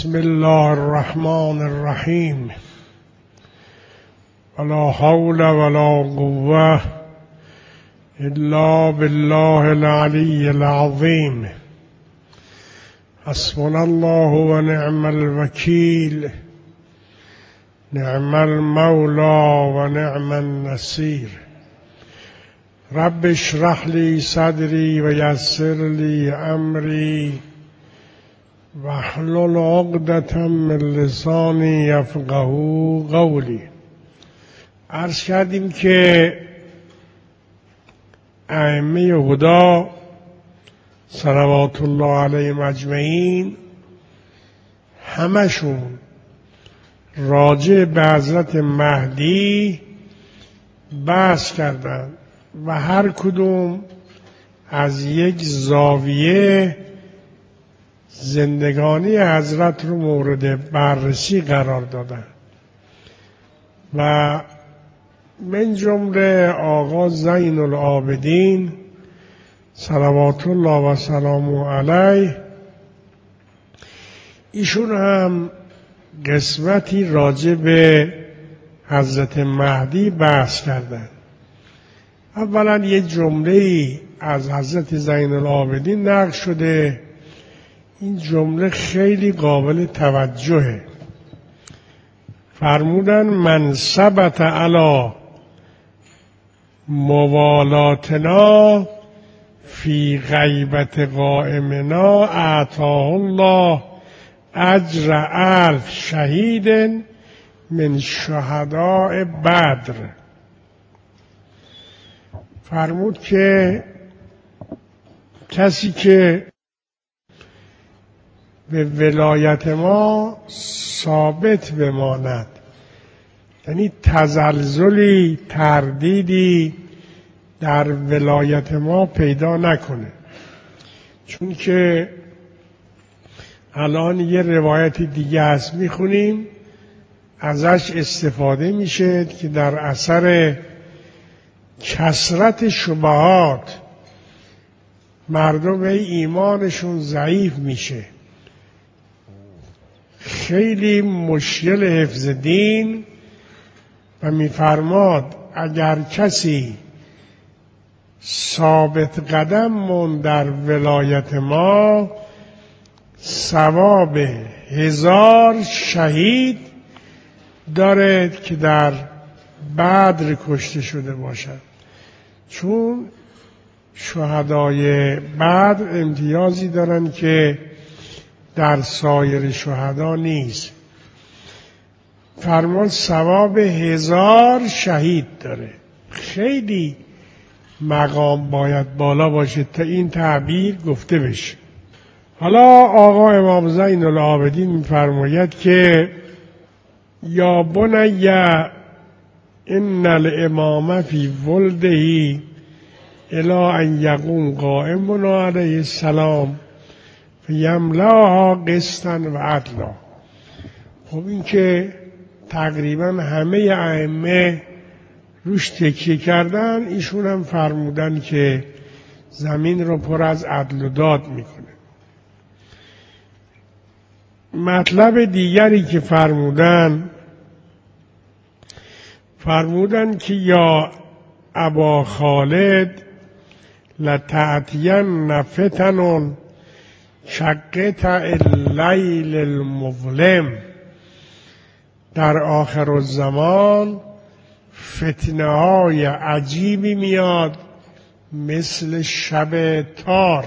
بسم الله الرحمن الرحیم ولا حول ولا قوة الا بالله العلی العظیم حسبنا الله و نعم الوکیل نعم المولى و نعم النصیر رب اشرح لی صدری و یسر لی امری واحلل عقدة من لسانی یفقهوا قولی. عرض کردیم که ائمه هدا صلوات الله علیهم اجمعین همشون راجع به حضرت مهدی بحث کردند و هر کدوم از یک زاویه زندگانی حضرت رو مورد بررسی قرار دادن و من جمله آقا زین العابدین صلوات الله و سلامه علیه ایشون هم قسمتی راجع به حضرت مهدی بحث کردن. اولا یک جمله‌ای از حضرت زین العابدین نقل شده، این جمله خیلی قابل توجهه. فرمودن من ثبت علی موالاتنا فی غیبت قائمنا اعطاه الله اجر 1000 شهید من شهداء بدر. فرمود که کسی که به ولایت ما ثابت بماند، یعنی تزلزلی تردیدی در ولایت ما پیدا نکنه، چون که الان یه روایت دیگه هست میخونیم ازش استفاده میشه که در اثر کثرت شبهات مردم ایمانشون ضعیف میشه، خیلی مشکل حفظ دین، و میفرماد اگر کسی ثابت قدم موند در ولایت ما ثواب 1000 شهید داره که در بدر کشته شده باشد، چون شهدای بدر امتیازی دارن که در سایر شهدا نیست. فرمان ثواب 1000 شهید داره. خیلی مقام باید بالا باشه تا این تعبیر گفته بشه. حالا آقا امام زین العابدین می‌فرماید که یا بنی ان الامام فی ولده الی ان یقوم قائمنا علیه السلام فیملاها قسطا و عدلا. خب این که تقریبا همه ائمه روش تکیه کردن، ایشون هم فرمودن که زمین رو پر از عدل و داد میکنه. مطلب دیگری که فرمودن که یا ابا خالد لتأتین فتن شقطع اللیل المظلم، در آخر الزمان فتنه های عجیبی میاد مثل شب تار.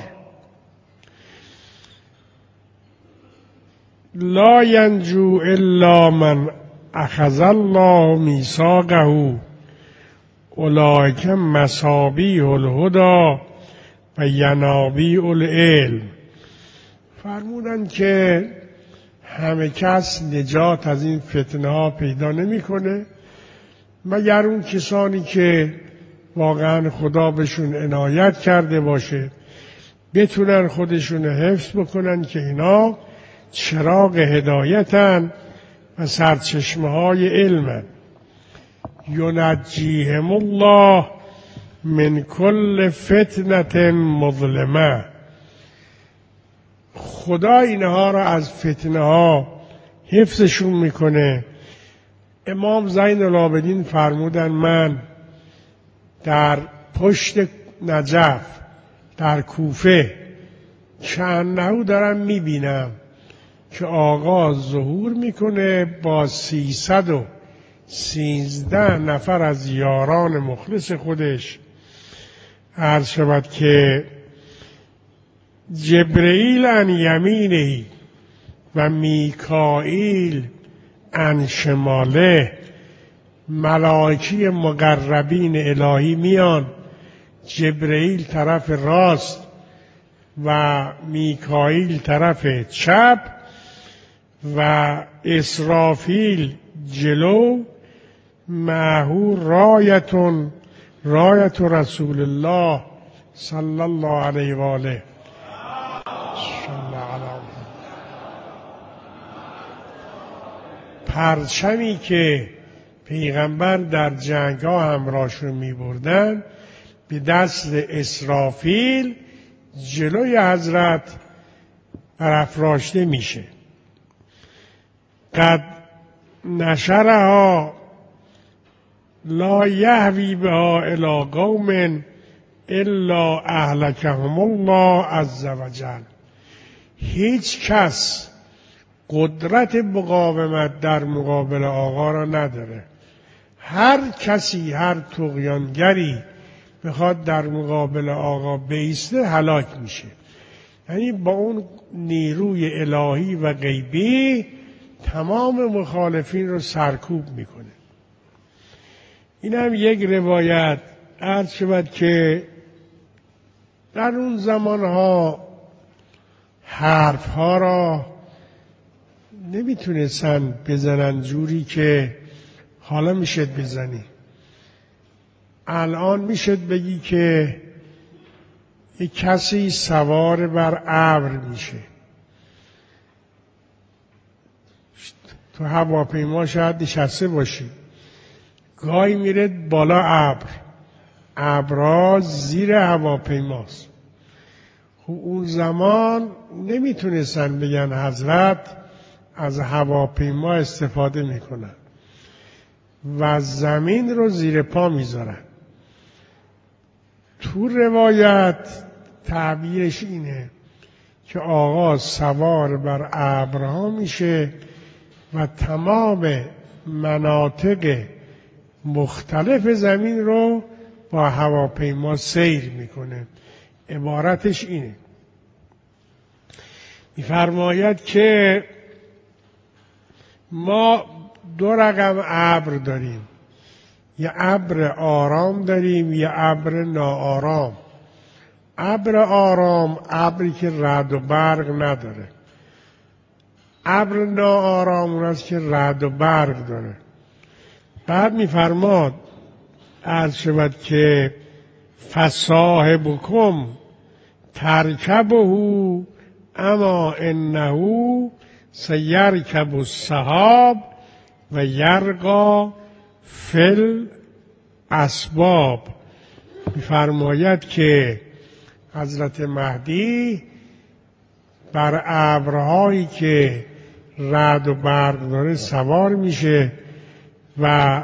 لا ینجو الا من اخذ الله میثاقه اولئک مصابیح الهدی و ینابیع العلم. فرمودن که همه کس نجات از این فتنه ها پیدا نمیکنه مگر اون کسانی که واقعا خدا بهشون عنایت کرده باشه، بتونن خودشون حفظ بکنن که اینا چراغ هدایتن و سرچشمه های علمن. ینجیهم الله من کل فتنة مظلمه، خدا اینها را از فتنه ها حفظشون میکنه. امام زین العابدین فرمودن من در پشت نجف در کوفه کأنه دارم میبینم که آقا ظهور میکنه با 313 نفر از یاران مخلص خودش. عرض شود که جبرئیل عن یمینه و میکائیل عن شماله، ملائکی مقربین الهی میان، جبرئیل طرف راست و میکائیل طرف چپ و اسرافیل جلو، معه رایت رسول الله صلی الله علیه و آله. پرچمی که پیغمبر در جنگ‌ها همراهشون می‌بردن به دست اسرافیل جلوی حضرت برافراشته میشه. قد نشرها لا یهوی بها الی قوم الا اهلکهم الله عز وجل. هیچ کس قدرت مقاومت در مقابل آقا را نداره. هر کسی، هر طغیانگری بخواد در مقابل آقا بایسته هلاک میشه. یعنی با اون نیروی الهی و غیبی تمام مخالفین رو سرکوب میکنه. این هم یک روایت. عرض شود که در اون زمانها حرفها را نمیتونستن بزنن جوری که حالا میشد بزنی. الان میشد بگی که یک کسی سوار بر ابر میشه. تو هواپیما شاید نشسته باشی، گاهی میره بالا ابر، ابرها زیر هواپیماست. خب اون زمان نمیتونستن بگن حضرت از هواپیما استفاده میکنن و زمین رو زیر پا میذارن. تو روایت تعبیرش اینه که آقا سوار بر ابرها میشه و تمام مناطق مختلف زمین رو با هواپیما سیر میکنه. عبارتش اینه. میفرماید که ما دو رقم ابر داریم، یه ابر آرام داریم، یه ابر ناآرام. ابر آرام ابری که رعد و برق نداره. ابر ناآرام اون است که رعد و برق داره. بعد میفرماد عرض شود که فصاحبکم ترکبه اما انه سیرکب السحاب و یرقا فل اسباب. میفرماید که حضرت مهدی بر ابرهایی که رعد و برق داره سوار میشه و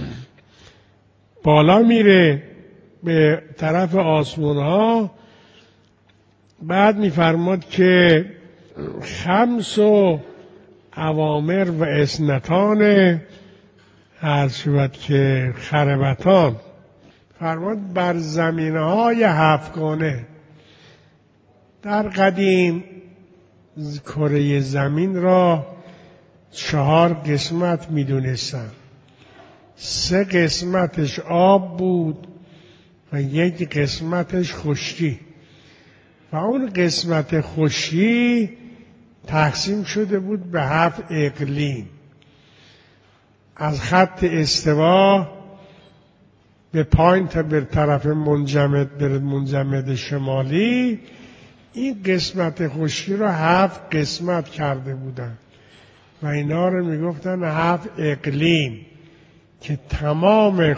بالا میره به طرف آسمان ها. بعد میفرماد که خمس و اوامر و اثنتان عرض شود که خربتان. فرماد بر زمینهای هفتگانه. در قدیم کره زمین را 4 قسمت میدونستن. 3 قسمتش آب بود و 1 قسمتش خشکی و اون قسمت خشکی تقسیم شده بود به 7 اقلیم. از خط استوا به پایین تا به طرف منجمد شمالی این قسمت خشکی رو 7 قسمت کرده بودن و اینا رو میگفتن 7 اقلیم که تمام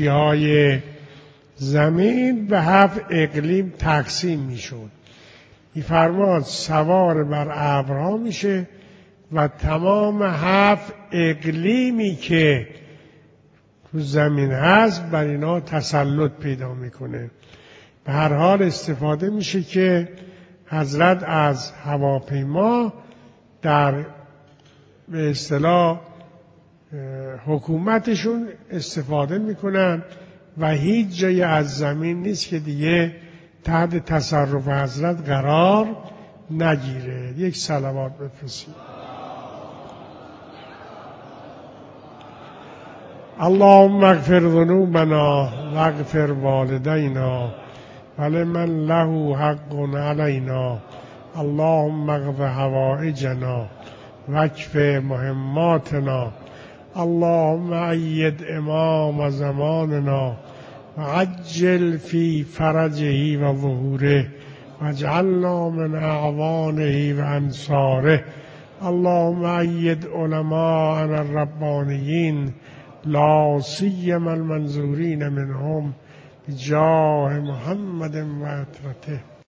خشکی‌های زمین به 7 اقلیم تقسیم میشد. میفرماد سوار بر ابرها میشه و تمام 7 اقلیمی که تو زمین هست بر اینا تسلط پیدا میکنه. به هر حال استفاده میشه که حضرت از هواپیما در به اصطلاح حکومتشون استفاده میکنن و هیچ جای از زمین نیست که دیگه تحت تصرف حضرت قرار نگیره. یک صلوات بفرستید. اللهم اغفر ذنوبنا واغفر والدینا ولمن له حق علینا اللهم اقض حوائجنا واکف مهماتنا اللهم أيد امام زماننا وعجل في فرجه وظهوره واجعلنا من اعوانه وانصاره اللهم أيد علماءنا الربانيين لا سيما المنظورين منهم بجاه محمد وعترته.